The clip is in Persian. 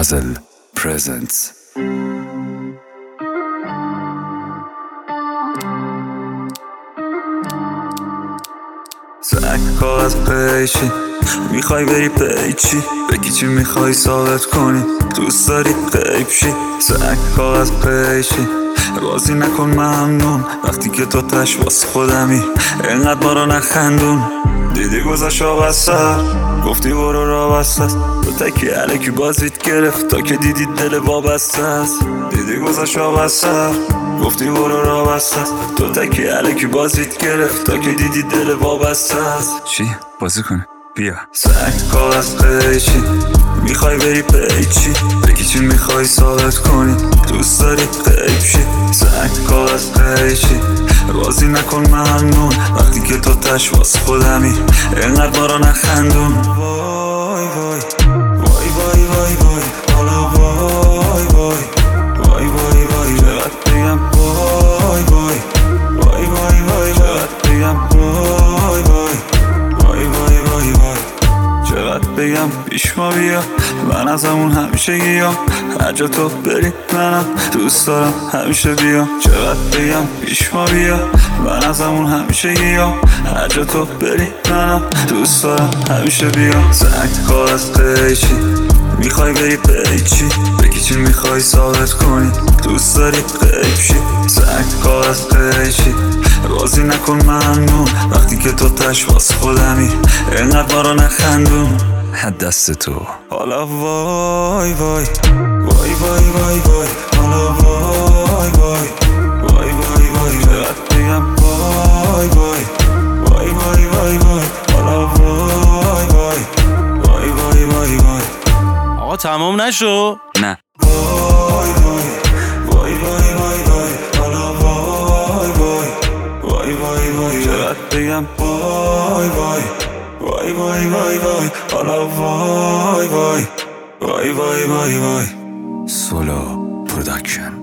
Puzzle presents. سنگ کاغذ پیچی میخوای بری پیچی بگی چی میخوای ثابت کنی دوست داری غیب شی. سنگ کاغذ پیچی بازی نکن ممنون وقتی که تو تش واس خودمی اینقدر ما رو نخندون. دیدی گذاشت آب از سر گفتی برو را بسته است تو تکی علکی بازیت گرفت تا که دیدی دل وابسته است. دیدی گذاشت آب از سر گفتی برو را بسته است تو تکی علکی بازیت گرفت تا که دیدی دل وابسته است. چی؟ بازی کنه؟ بیا. سنگ کاغذ پیچی میخوای بری پیچی بگی چی میخوای ثابت کنی دوست داری غیب شی. سنگ کاغذ پیچی بازی نکن ممنون وقتی که تو تش واس خودمی اینقدر ما رو نخندون. وای وای وای وای وای وای حالا وای وای وای وای وای چقدر بگم وای وای وای وای وای چقدر بگم وای وای وای وای وای وای چقدر بگم پیش ما بیا من ازمون همیشه گیام هر جا تو بری منم دوست دارم همیشه بیام. چقدر بگم پیش ما بیا من ازمون همیشه گیام هر جا تو بری منم دوست دارم همیشه بیام. سنگ کاغذ پیچی میخوای بری پیچی بگی چی میخوای ثابت کنی دوست داری غیب شی. سنگ کاغذ پیچی بازی نکن ممنون وقتی که تو تش واس خودمی اینقدر ما رو نخندون. دست تو حالا وای وای وای وای وای وای حالا وای وای وای وای وای چقدر بگم وای وای وای وای وای وای حالا وای وای وای وای وای وای. آقا تمام نشو؟ نه. وای وای وای وای وای وای حالا وای وای وای وای وای چقدر بگم وای وای وای وای وای وای حالا وای وای وای وای وای وای. سولو پروداکشن.